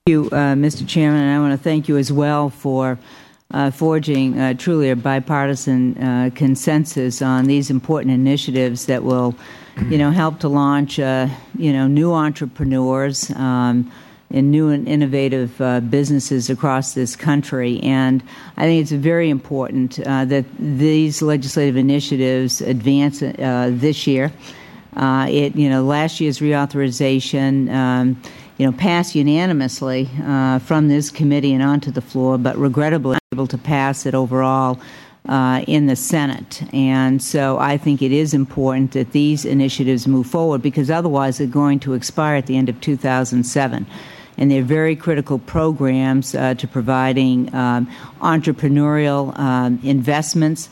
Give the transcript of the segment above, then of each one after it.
Thank you, Mr. Chairman, and I want to thank you as well for forging truly a bipartisan consensus on these important initiatives that will, help to launch, new entrepreneurs and new and innovative businesses across this country. And I think it's very important that these legislative initiatives advance this year. Last year's reauthorization, passed unanimously from this committee and onto the floor, but regrettably not able to pass it overall in the Senate. And so I think it is important that these initiatives move forward, because otherwise they're going to expire at the end of 2007. And they're very critical programs to providing entrepreneurial investments,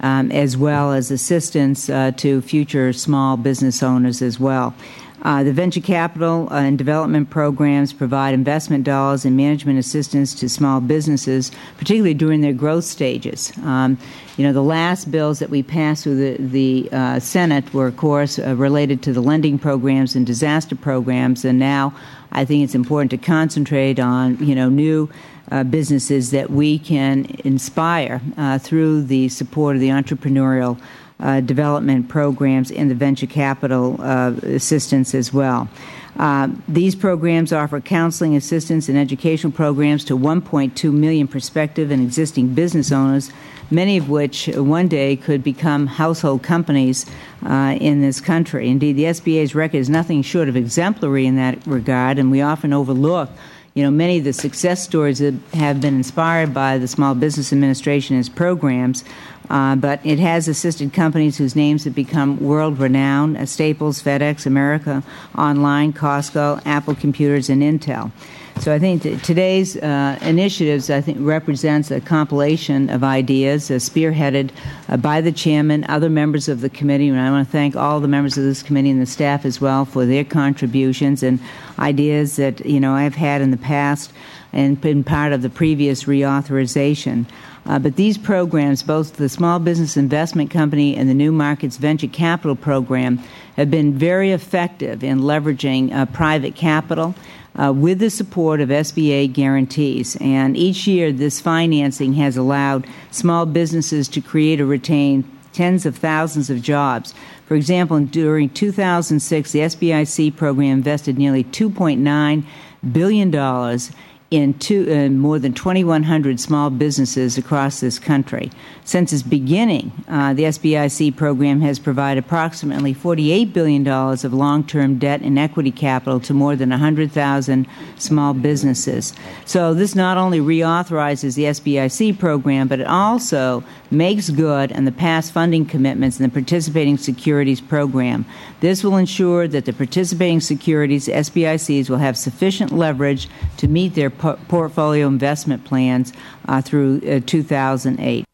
as well as assistance to future small business owners as well. The venture capital and development programs provide investment dollars and management assistance to small businesses, particularly during their growth stages. The last bills that we passed through the Senate were, of course, related to the lending programs and disaster programs, and now I think it's important to concentrate on, new businesses that we can inspire through the support of the entrepreneurial development programs and the venture capital assistance as well. These programs offer counseling assistance and educational programs to 1.2 million prospective and existing business owners, many of which one day could become household companies in this country. Indeed, the SBA's record is nothing short of exemplary in that regard, and we often overlook many of the success stories that have been inspired by the Small Business Administration and its programs, but it has assisted companies whose names have become world-renowned: Staples, FedEx, America Online, Costco, Apple Computers, and Intel. So I think that today's initiatives, represents a compilation of ideas spearheaded by the chairman, other members of the committee, and I want to thank all the members of this committee and the staff as well for their contributions and ideas that, I've had in the past and been part of the previous reauthorization. But these programs, both the Small Business Investment Company and the New Markets Venture Capital Program, have been very effective in leveraging private capital with the support of SBA guarantees. And each year, this financing has allowed small businesses to create or retain tens of thousands of jobs. For example, during 2006, the SBIC program invested nearly $2.9 billion in more than 2,100 small businesses across this country. Since its beginning, the SBIC program has provided approximately $48 billion of long-term debt and equity capital to more than 100,000 small businesses. So this not only reauthorizes the SBIC program, but it also makes good on the past funding commitments in the participating securities program. This will ensure that the participating securities, SBICs, will have sufficient leverage to meet their portfolio investment plans through 2008.